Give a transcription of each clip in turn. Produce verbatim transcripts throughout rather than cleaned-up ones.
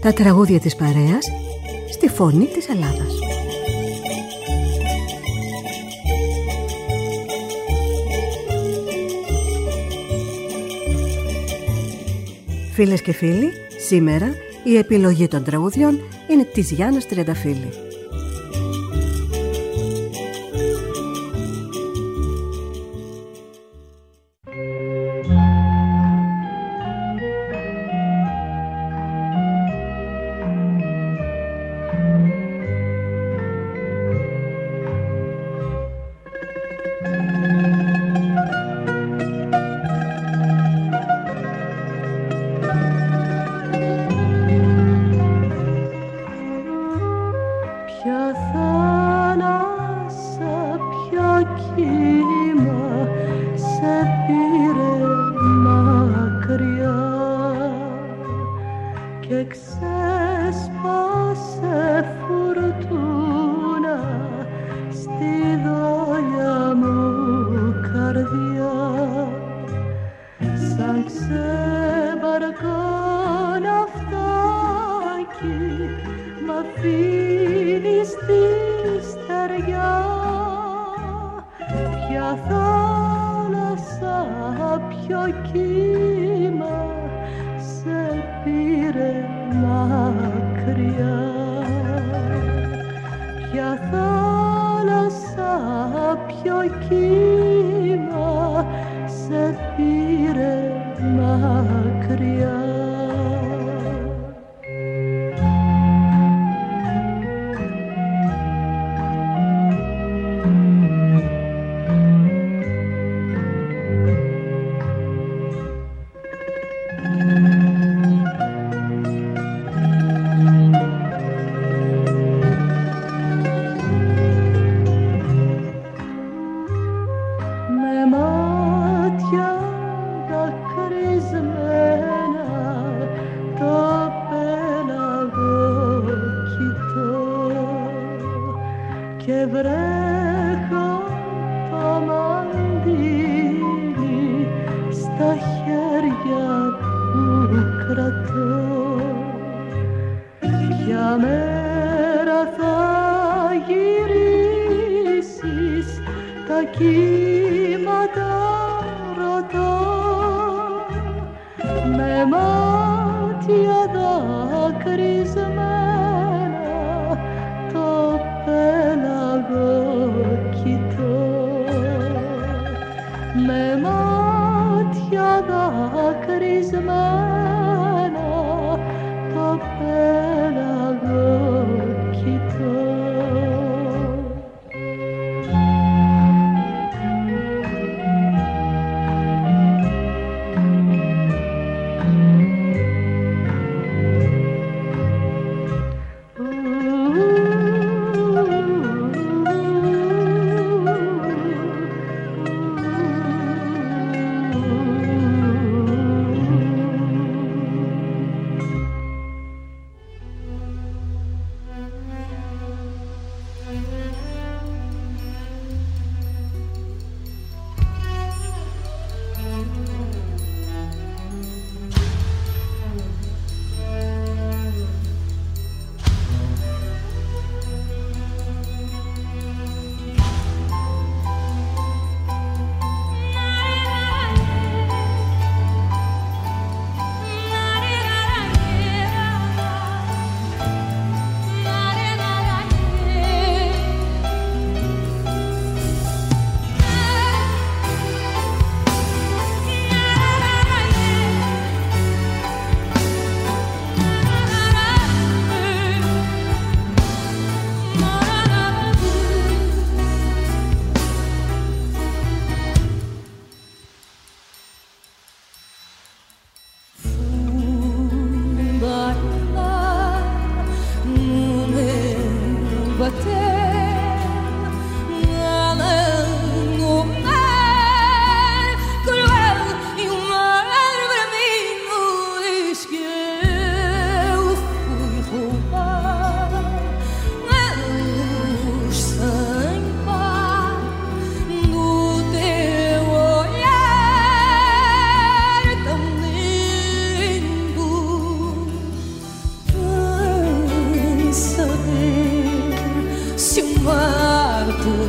Τα τραγούδια της παρέας στη φωνή της Ελλάδας. Φίλες και φίλοι, σήμερα η επιλογή των τραγουδιών είναι της Γιάννας Τριανταφύλλη.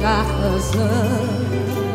pagar razão.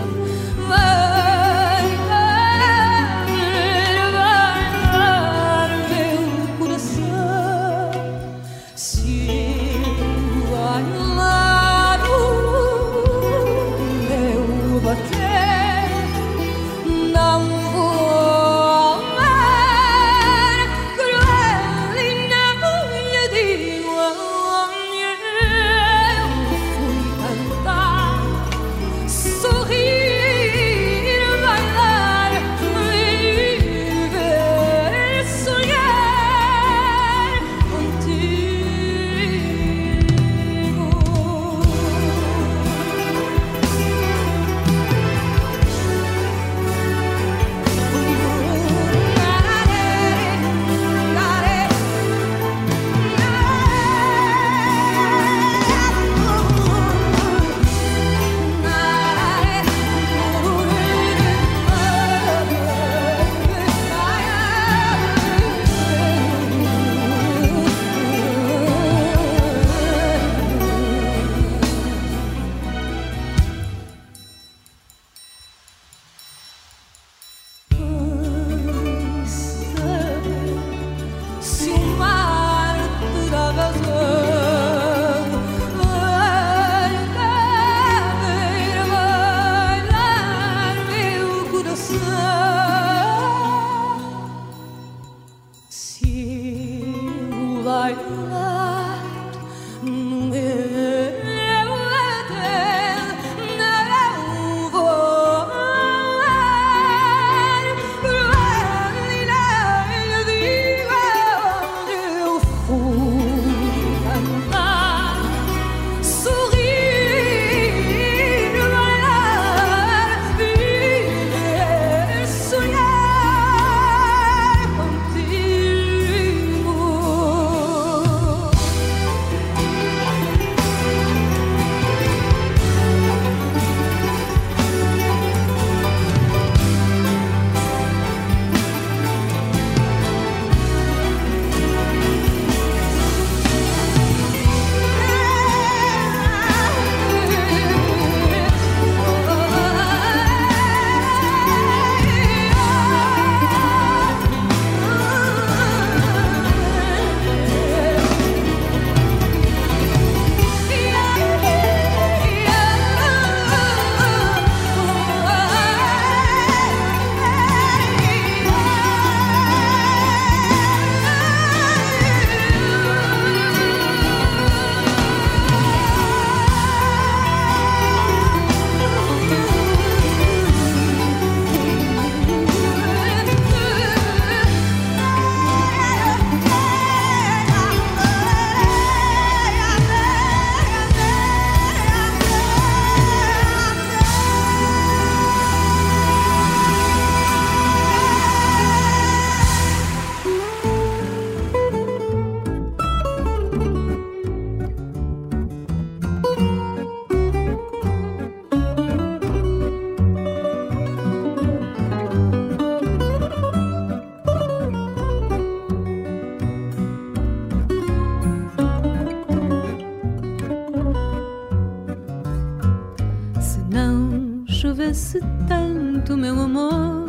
chovesse tanto, meu amor,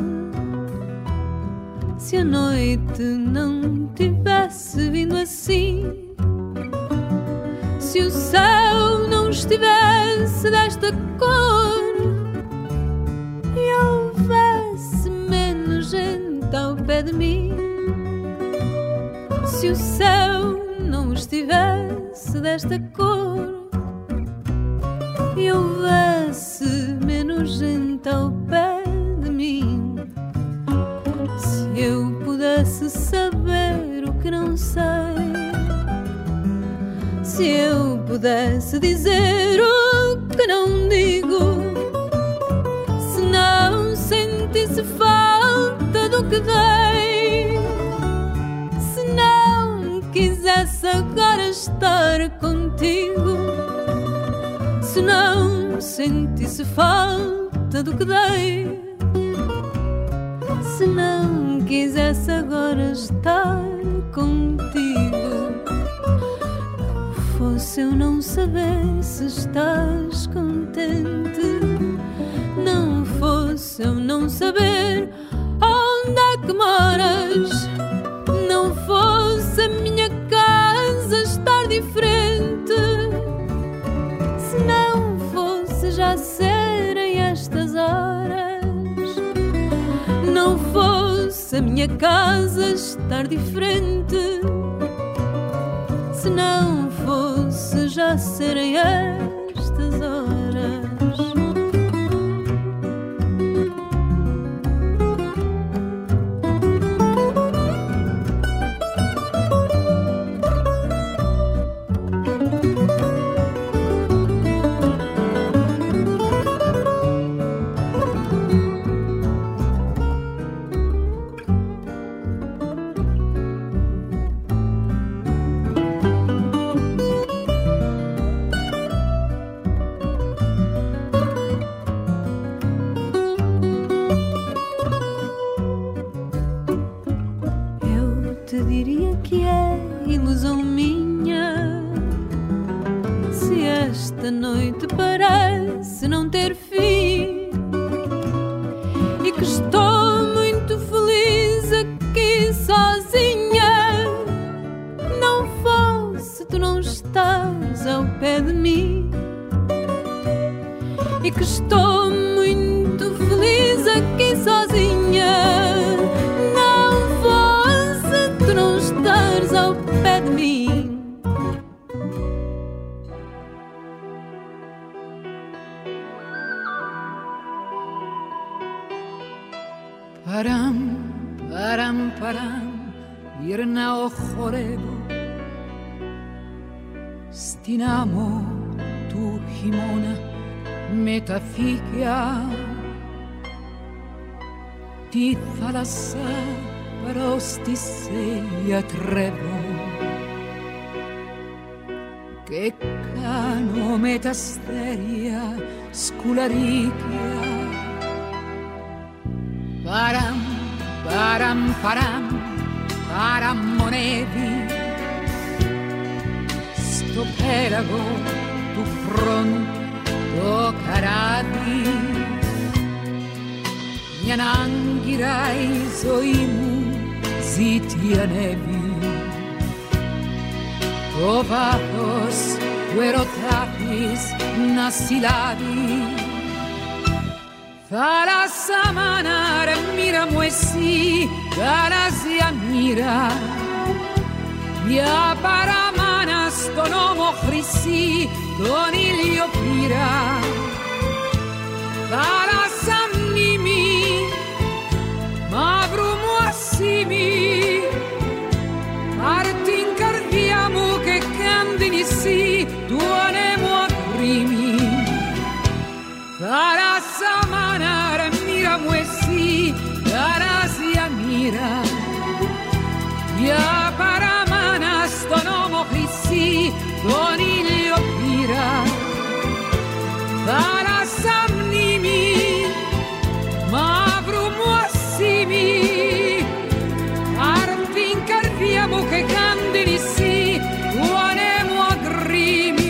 se a noite não tivesse vindo assim, se o céu não estivesse desta cor e houvesse menos gente ao pé de mim, se o céu não estivesse desta cor e houvesse menos gente ao pé de mim, se eu pudesse saber o que não sei, se eu pudesse dizer o que não digo, se não sentisse falta do que dei, se não quisesse agora estar contigo, se não sentisse falta do que dei, se não quisesse agora estar contigo, não fosse fosse eu não saber se estás contente, não fosse eu não saber onde é que moras, não fosse a minha casa estar diferente, se não fosse já serem estas horas, não fosse a minha casa estar diferente, se não fosse já serem estas horas. Ti θάλασσα πρόστισε γιατρεύω και κάνω με τα αστέρια σκουλαρίκια. Παραμ, παραμ, παραμ, παραμονεύει στο πέραγο του χρόνου το καράβι. Μια άγκυρα η ζωή μου ζητιανεύει, το βάθος του ερωτά της να συλλάβει. Θάλασσα μάνα ρε μοίρα μου εσύ, γαλάζια μοίρα, μια παραμάνα στον ώμο χρυσή τον ήλιο πήρα. Θάλασσα μνήμη, μαύρου μου ασήμι, πάρ' την καρδιά μου και κάν την εσύ του ανέμου ακρίμη. Θάλασσα μάνα ρε μοίρα μου εσύ, γαλάζια μοίρα, μια παραμάνα στον ώμο χρυσή τον ήλιο πήρα. Θάλασσα μνήμη, μαύρου μου ασήμι, πάρ' την καρδιά μου και κάν την εσύ του ανέμου ακρίμη.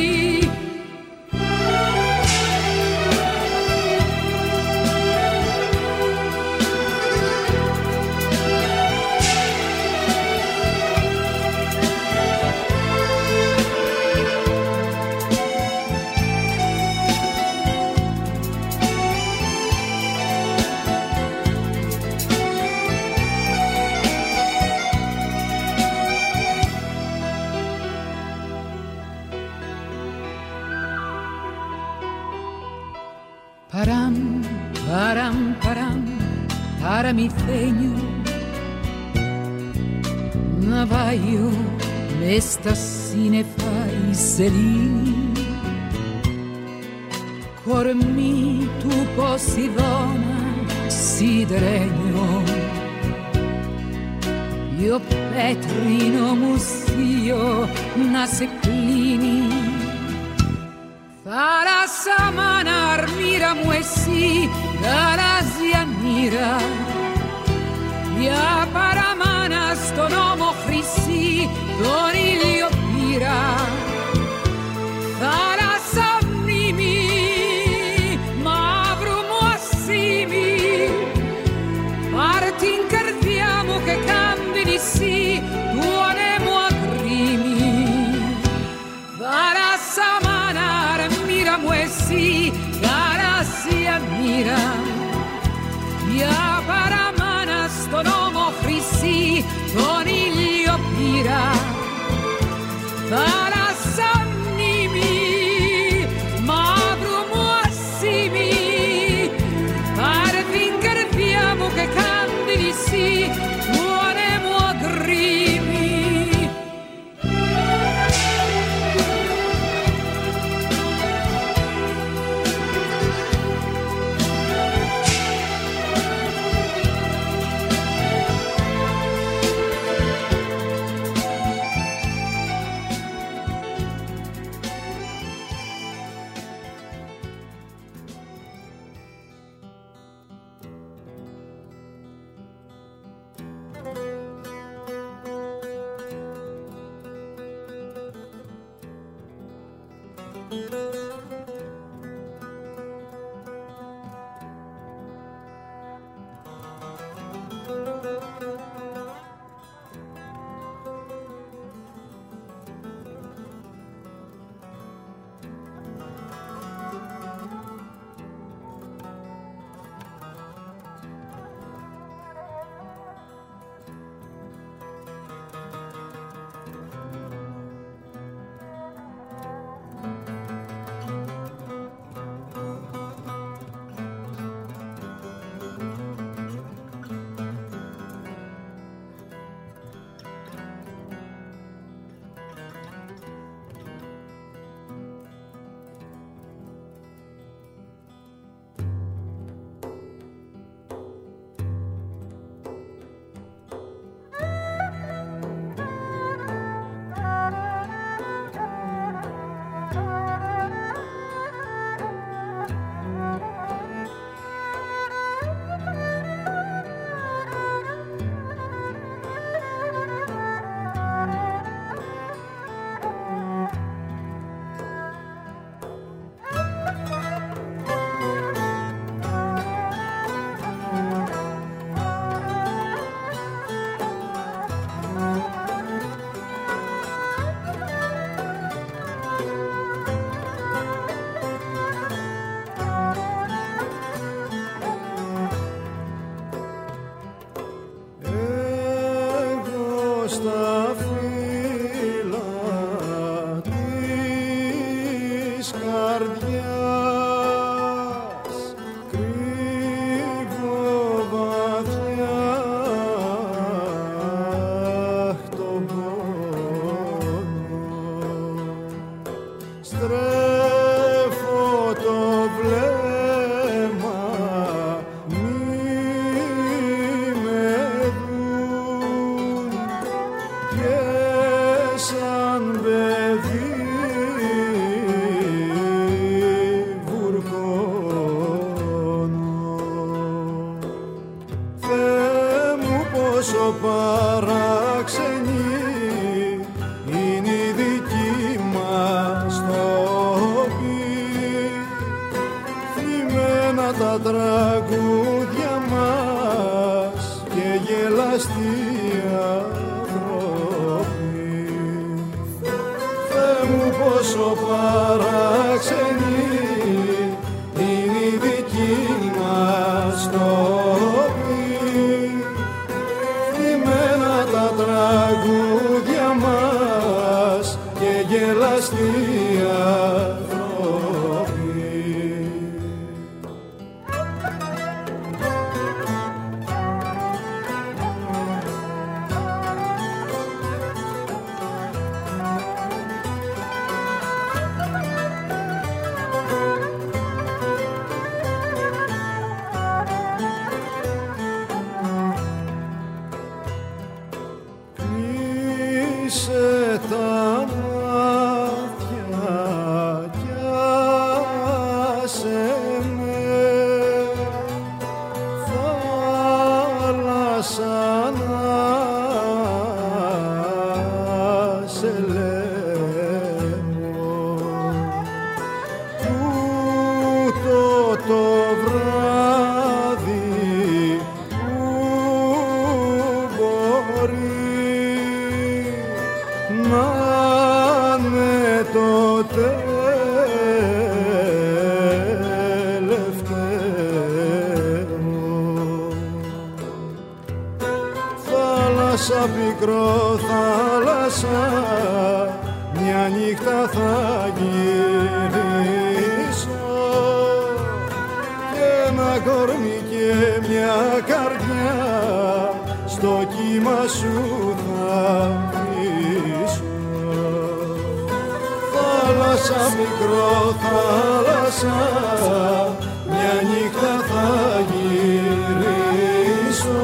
Παραμ, παραμ, παραμ, παραμυθένιο ναυάγιο μες στα σύννεφα η σελήνη, κορμί του Ποσειδώνα σιδερένιο, io πέτρινο μουσείο να σε κλείνει. Θάλασσα μάνα αρμύρα μου εσύ, γαλάζια μοίρα, μια παραμάνα στον ώμο χρυσή τον ήλιο πήρα. μοίρα, μια παραμάνα στον ώμο χρυσή, τον ήλιο πήρα. Θάλασσα μνήμη, μαύρο μου ασήμι, πάρε την καρδιά μου και κάντε νησί, του ανέμου αγκρίμι. τελευταίο νύχτα θα γυρίσω και ένα κορμί και μια καρδιά στο κύμα σου θα αφήσω. Θάλασσα, μικρό θάλασσα, μια νύχτα θα γυρίσω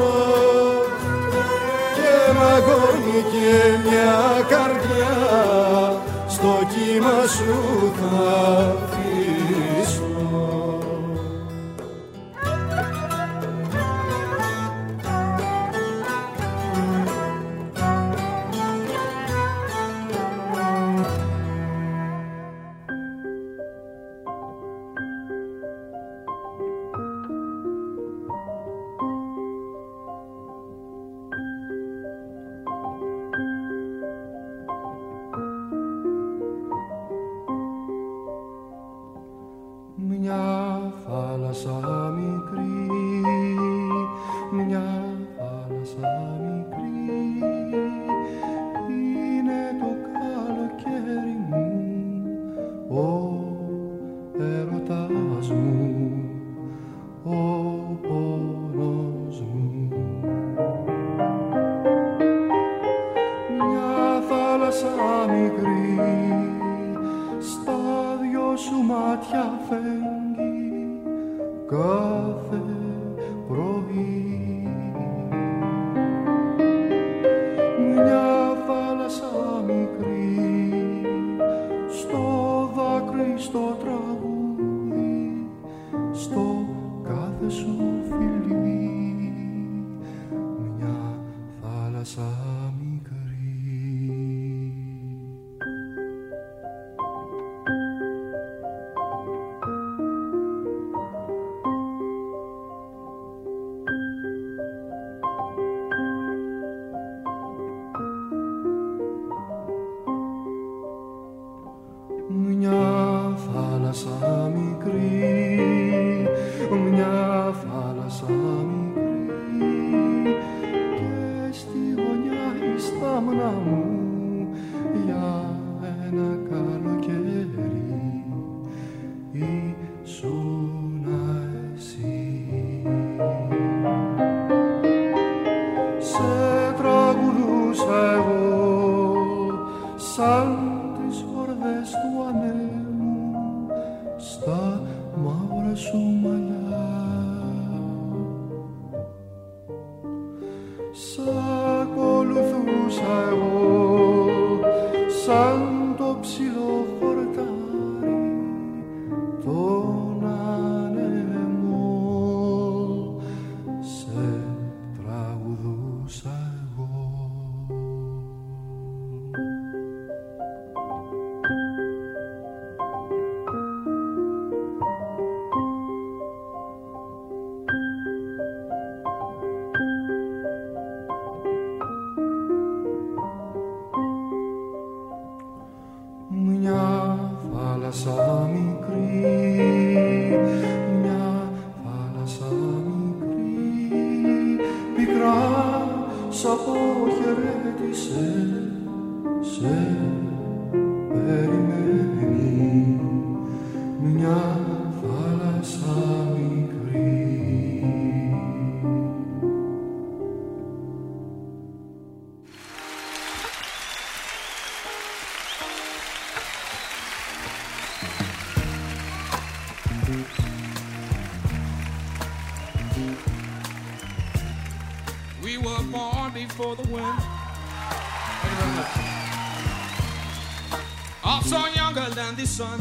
και ένα κορμί και μια καρδιά στο κύμα σου θα αφήσω. Sun.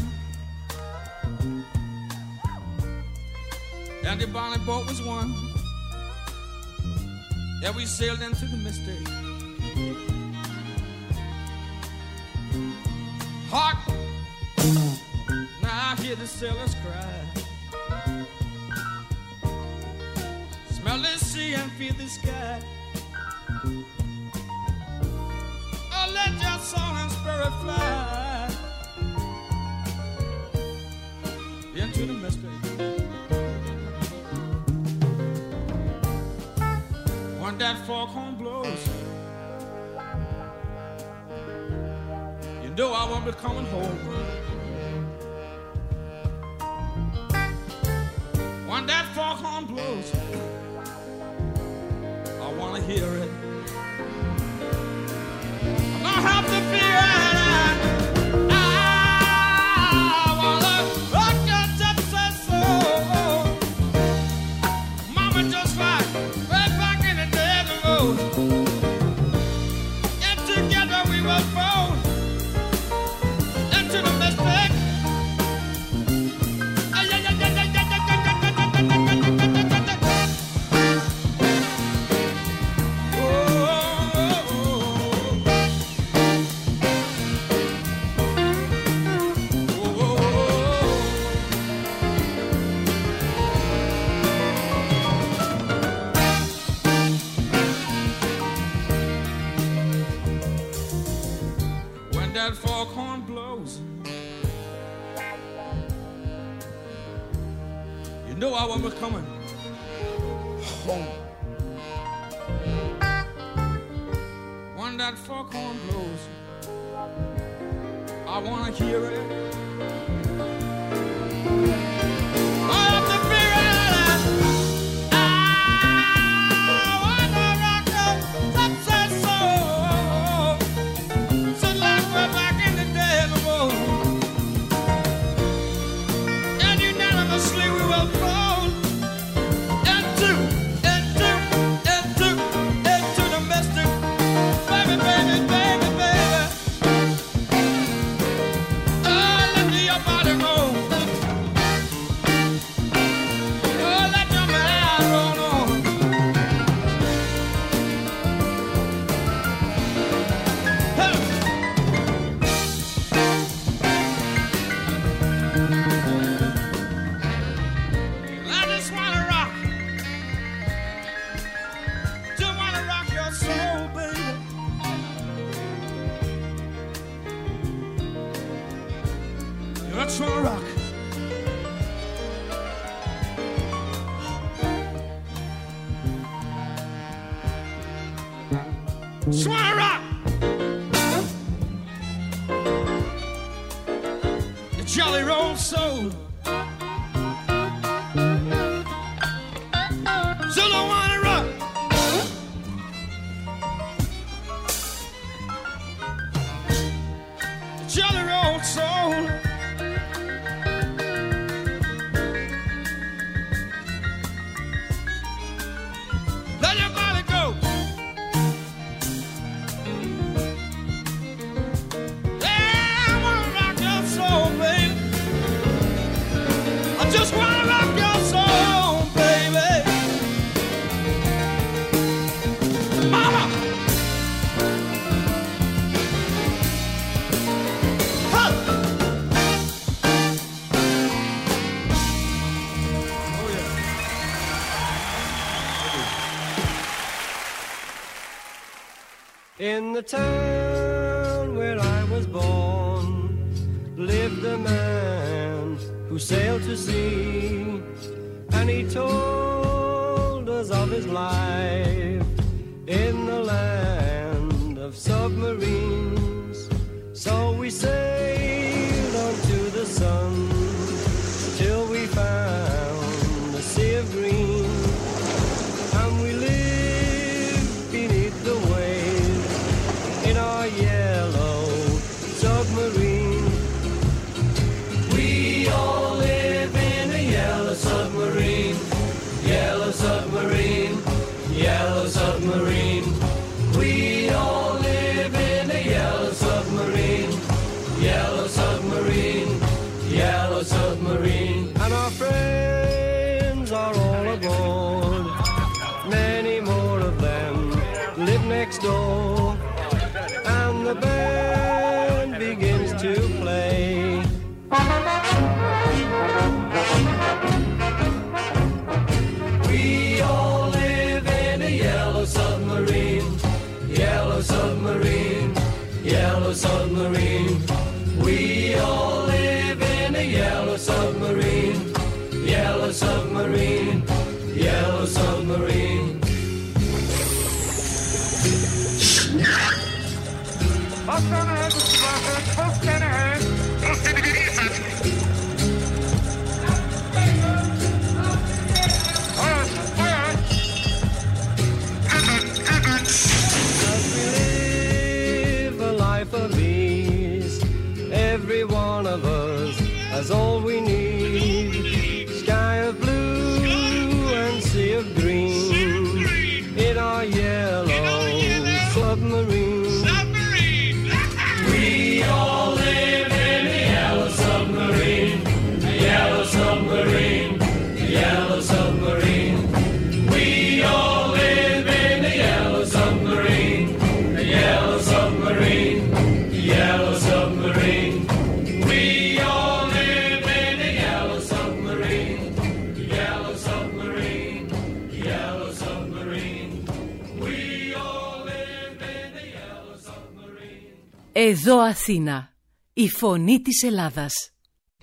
And the bonnet boat was one, and we sailed into the mystery. Hark! Now I hear the sailors cry. Smell the sea and feel the sky. Oh, let your soul and spirit fly into the mystery. When that foghorn blows, you know our won't be coming home. When that foghorn blows, I want to hear it. I don't have to fear it. I want to rock your gypsy soul. Mama just like right back in the day of the road. And together we were born into the mistake. That foghorn blows, you know I will be coming home. When that foghorn blows, I want to hear it. I have to figure it out. I want to rock the gypsy soul. So like we're back in the day of the road. And unanimously we will fall into, into, into, into the mystic. Baby, baby, baby, baby. Oh, let your body roll. Oh, let your mind roll on. Hey. I just wanna rock, just wanna rock your soul, baby. I just wanna rock. Just wanna rock. Your jolly roll soul. Still don't wanna rock. Jolly roll soul. Let your body go. Yeah, I wanna rock your soul, baby. I just wanna rock your soul, baby. Mama! Huh. Oh, yeah. In the town where I was born lived a man who sailed to sea, and he told us of his life in the land of submarines. So we sailed on to the sun till we found a sea of green, and we lived beneath the waves in our yellow submarine. We all live in a yellow submarine, yellow submarine, yellow submarine. We all live in a yellow submarine, yellow submarine, yellow submarine. And our friends are all aboard, many more of them live next door, and the band begins to play. We all live in a yellow submarine, yellow submarine, yellow submarine. We all live in a yellow submarine, yellow submarine, yellow submarine. What's gonna happen? What's gonna one of us has all we need. Sky of blue and sea of green in our yellow submarine. We all live in a yellow submarine, a yellow submarine, a yellow submarine. We all live in a yellow submarine, a yellow submarine, a yellow submarine. We all live in a yellow submarine, a yellow submarine, a yellow submarine. We all live in a yellow submarine. Εδώ Αθήνα, η φωνή της Ελλάδας.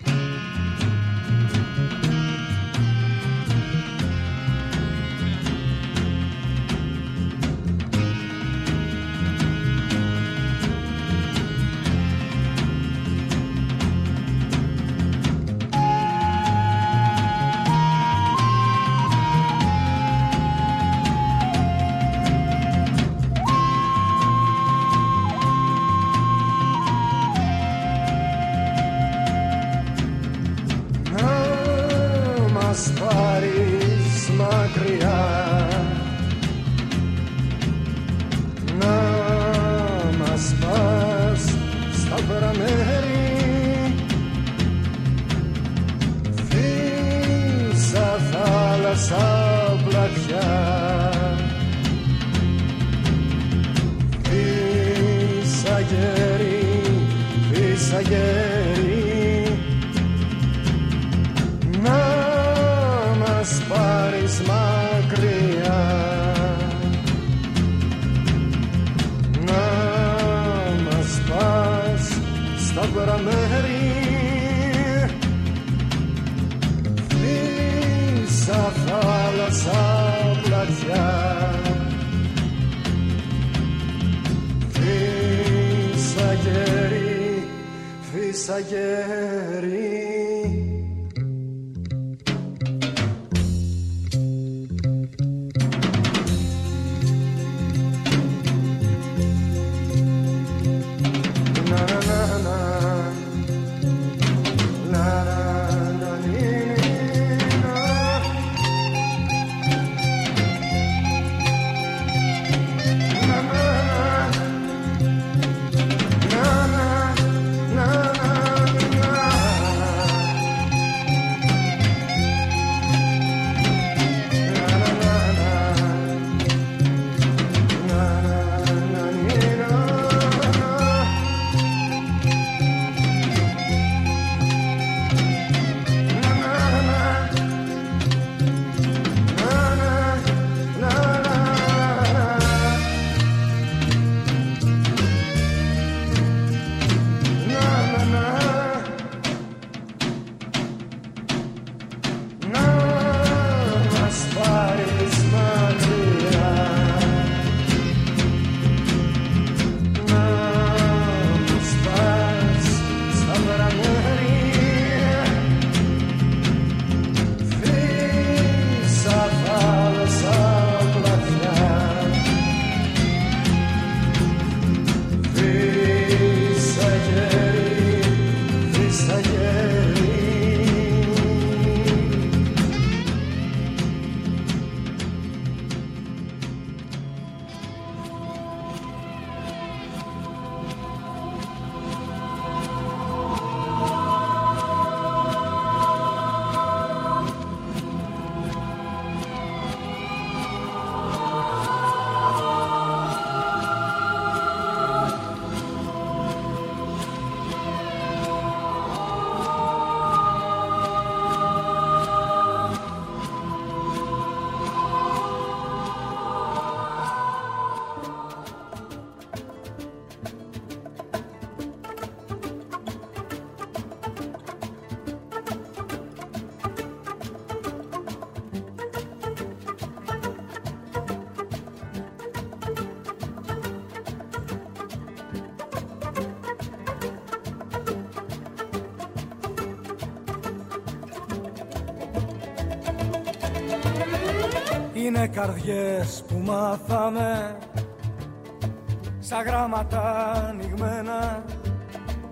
Είναι καρδιές που μάθαμε σαν γράμματα ανοιγμένα,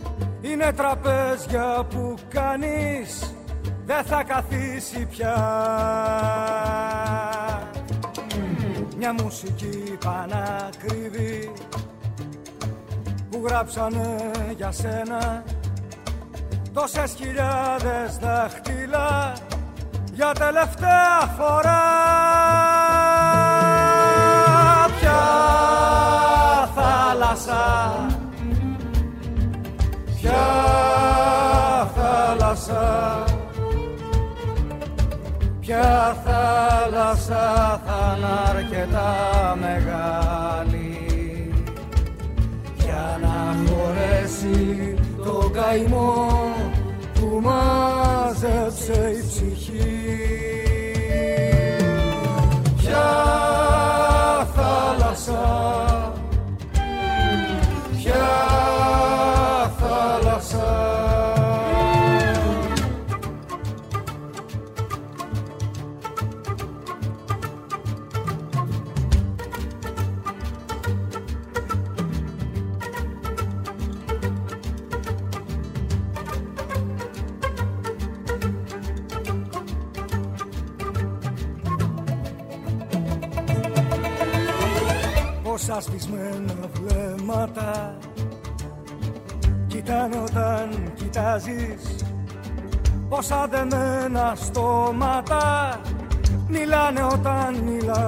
Είναι τραπέζια που κανείς δεν θα καθίσει πια. Μια μουσική πανακριβή που γράψανε για σένα τόσες χιλιάδες δάχτυλα για τελευταία φορά. Ποια θάλασσα, ποια θάλασσα, ποια θάλασσα θα είναι αρκετά μεγάλη για να χωρέσει το καημό που μάζεψε η ψυχή. Ποια θάλασσα, ποια θάλασσα. Πόσα σβησμένα βλέμματα κοιτάνε όταν κοιτάζεις, πόσα δεμένα στόματα μιλάνε όταν μιλάς.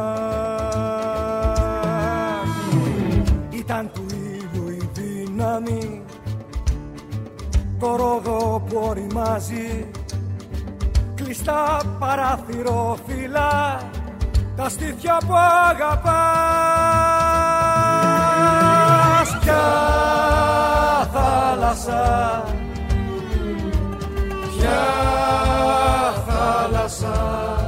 Ήταν του ήλιου η δύναμη, το ρόδο που οριμάζει, κλειστά παραθυρόφυλλα, τα στήθια που αγαπάς. Ποια θάλασσα, ποια θάλασσα,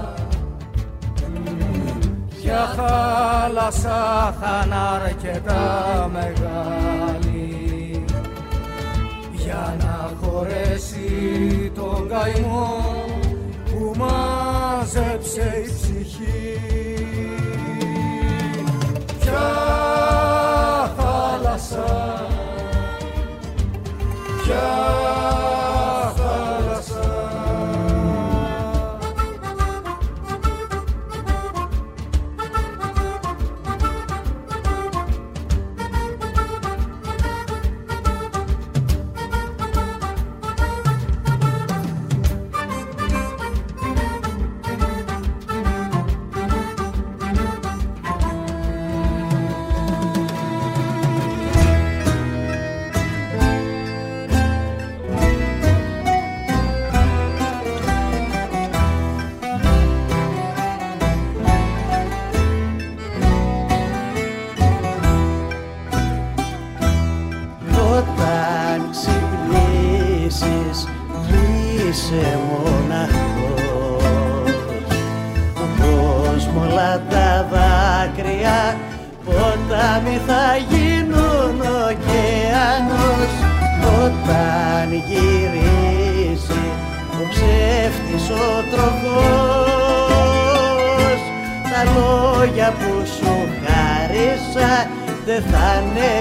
ποια θάλασσα θα είναι αρκετά μεγάλη για να χωρέσει τον καημό που μάζεψε η ψυχή. Ποια θάλασσα, ποια θάλασσα. είσαι μοναχός, ο κόσμος όλα τα δάκρυα ποτάμι θα γίνουν ωκεανός. Όταν γυρίσει ο ψεύτης ο τροχός, τα λόγια που σου χάρισα δεν θα είναι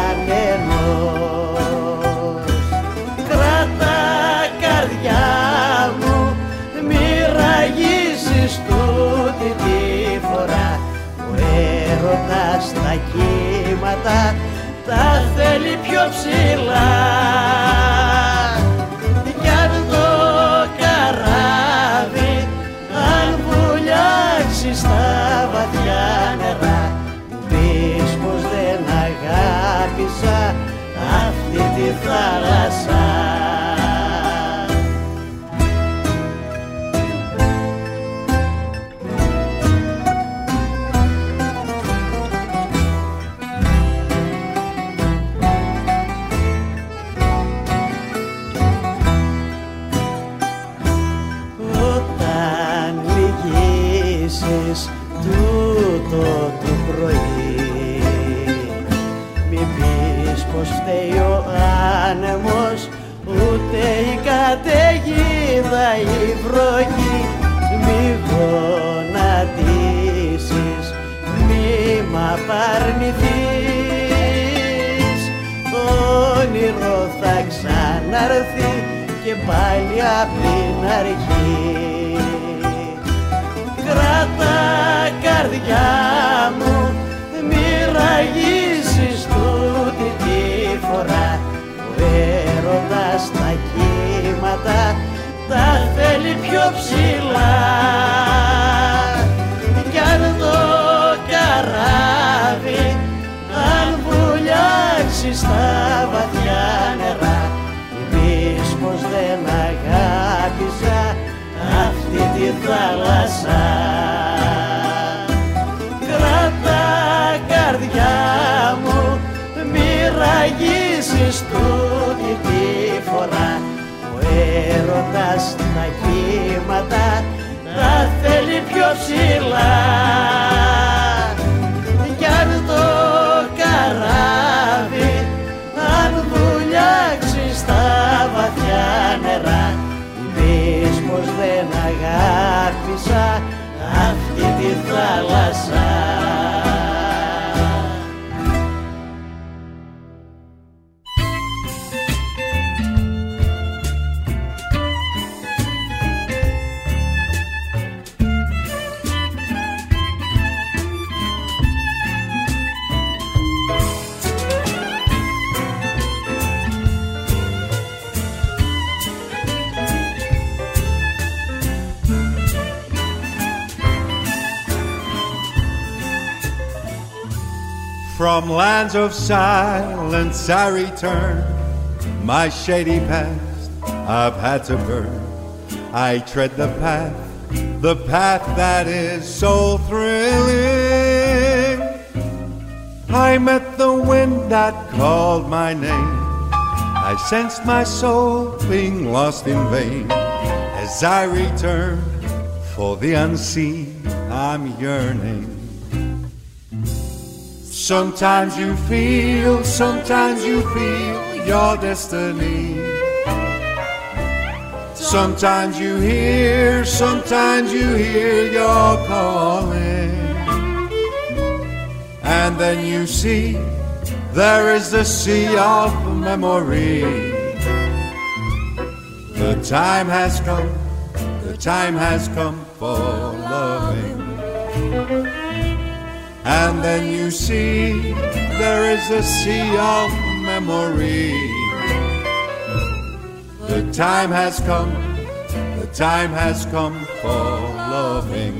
κανενός. Κράτα καρδιά μου, μη ραγίσεις τούτη τη φορά, ο έρωτας τα κύματα τα θέλει πιο ψηλά. Κι αν το καράβι αν βουλιάξει στα βαθιά νερά, πεις πως δεν αγάπησα αυτή τη θάλασσα. Τούτο το πρωί μην πεις πως φταίει ο άνεμος, ούτε η καταιγίδα η βροχή. Μη γονατίσεις, μη μ' απαρνηθείς, το όνειρο θα ξανά και πάλι απ' την αρχή. Κράτα καρδιά μου, μη ραγίσεις τούτη τη φορά. Ο έρωτας τα κύματα τα θέλει πιο ψηλά. Κι αν το καράβι αν βουλιάξει στα βαθιά νερά, πεις πως δεν αγάπησα αυτή τη θάλασσα. Κράτα καρδιά μου, μη ραγίσεις τούτη τη φορά. Ο έρωτας τα κύματα τα θέλει πιο ψηλά. Κι αν το καράβι αν βουλιάξει στα βαθιά νερά, πεις πως δεν αγάπησα αυτή τη θάλασσα. From lands of silence I return, my shady past I've had to burn. I tread the path, the path that is so thrilling. I met the wind that called my name. I sensed my soul being lost in vain. As I return for the unseen, I'm yearning. Sometimes you feel, sometimes you feel your destiny. Sometimes you hear, sometimes you hear your calling. And then you see there is the sea of memory. The time has come, the time has come for loving. And then you see there is a sea of memory. The time has come, the time has come for loving.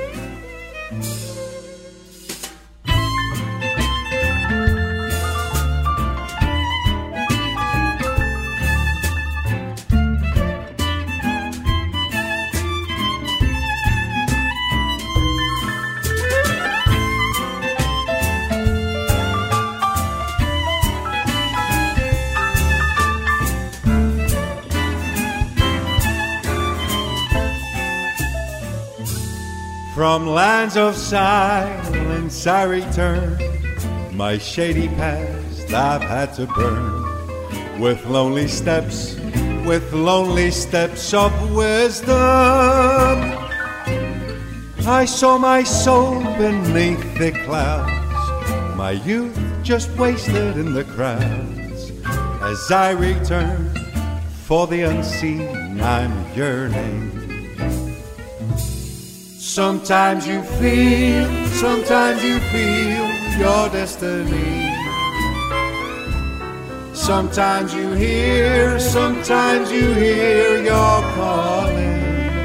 From lands of silence I return, my shady past I've had to burn. With lonely steps, with lonely steps of wisdom, I saw my soul beneath the clouds, my youth just wasted in the crowds. As I return for the unseen, I'm yearning. Sometimes you feel, sometimes you feel your destiny. Sometimes you hear, sometimes you hear your calling.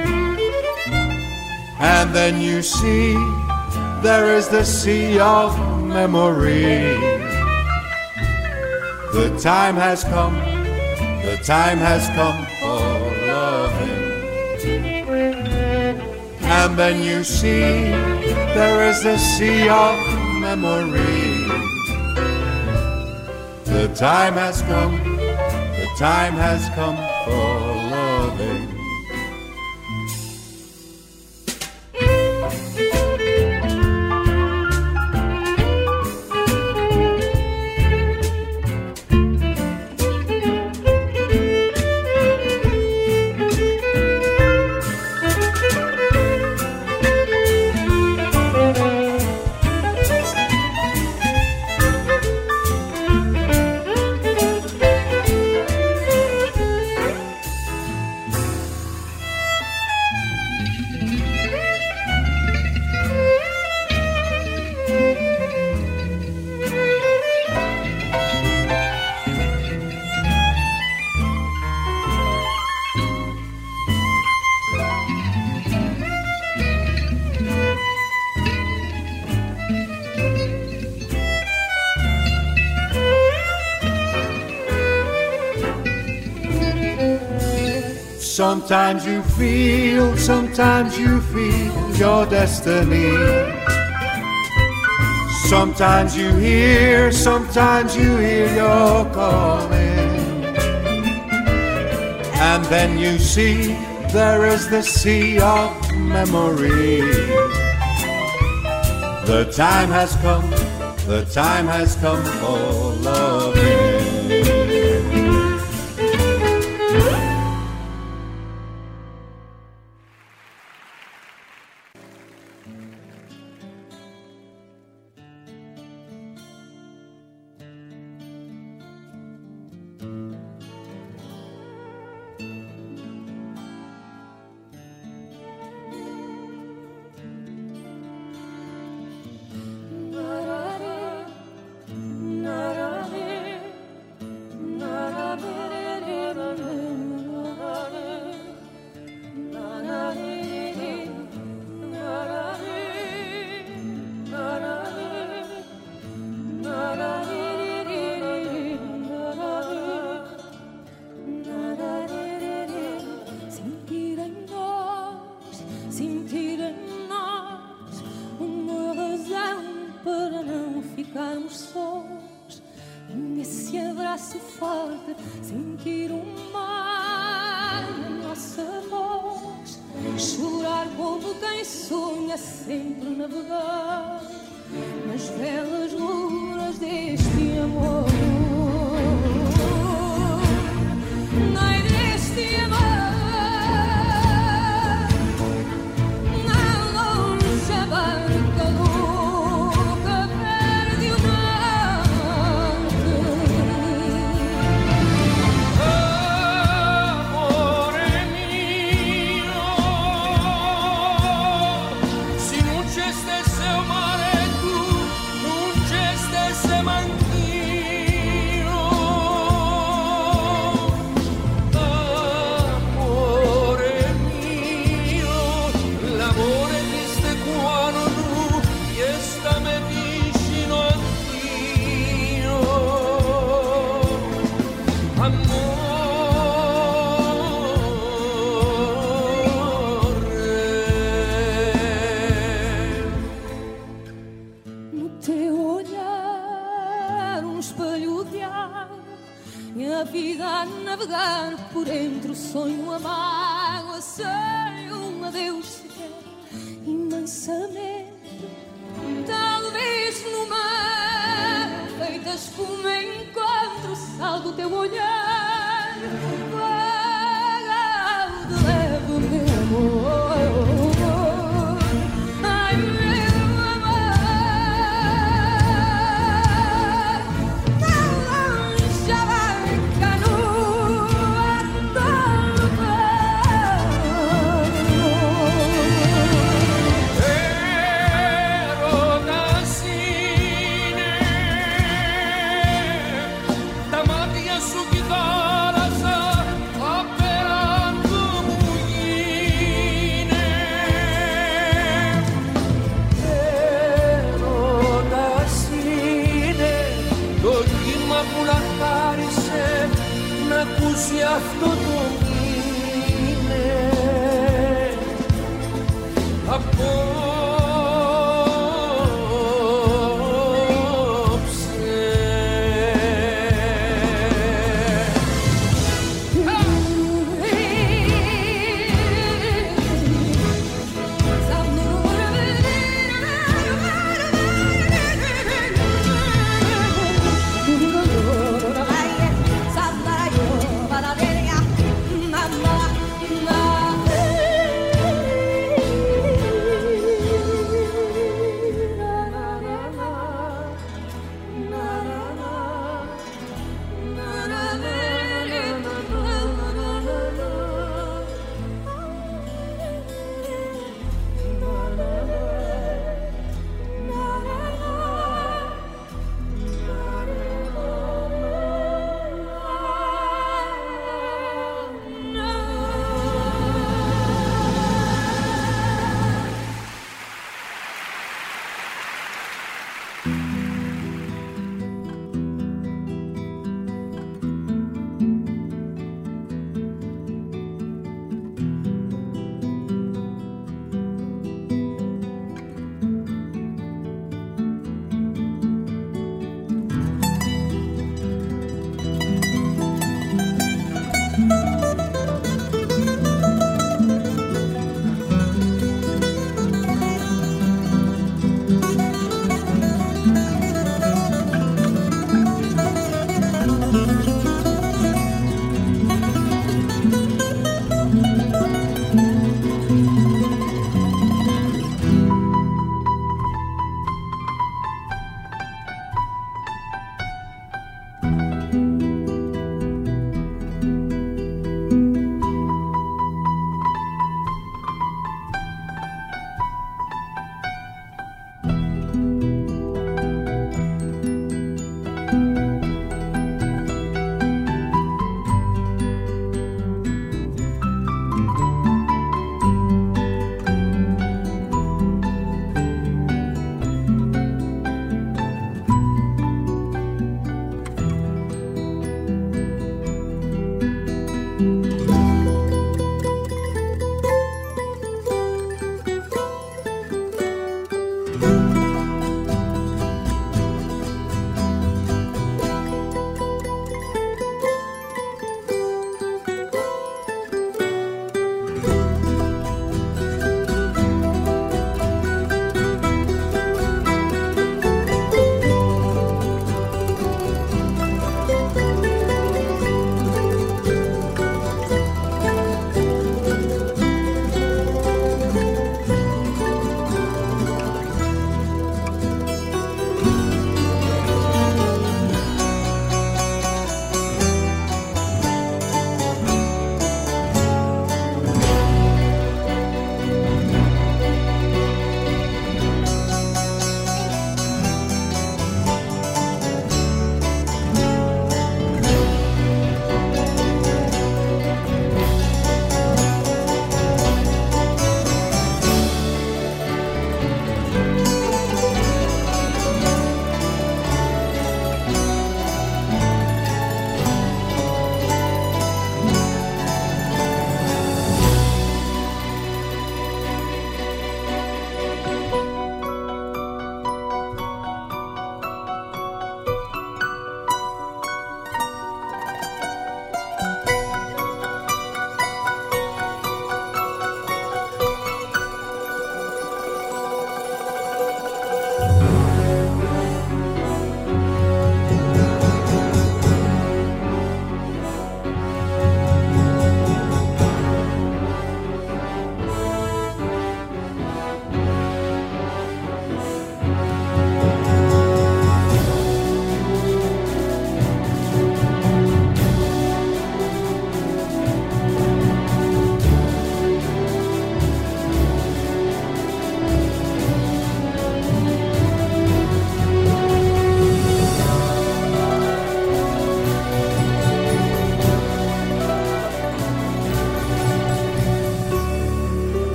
And then you see there is the sea of memory. The time has come, the time has come for loving. And then you see there is the sea of memory. The time has come, the time has come for loving. Sometimes you feel, sometimes you feel your destiny. Sometimes you hear, sometimes you hear your calling. And then you see there is the sea of memory. The time has come, the time has come for loving. Sentir o mar na nossa voz, chorar como quem sonha, sempre navegar nas belas luas deste amor. Ai, deste amor, na longe barca louca perde o mar. Navegar por entre o sonho, a mágoa, sem um adeus sequer, imensamente. Talvez no mar, feita espuma, encontro o sal do teu olhar, vaga de leve o meu amor. Αυτό το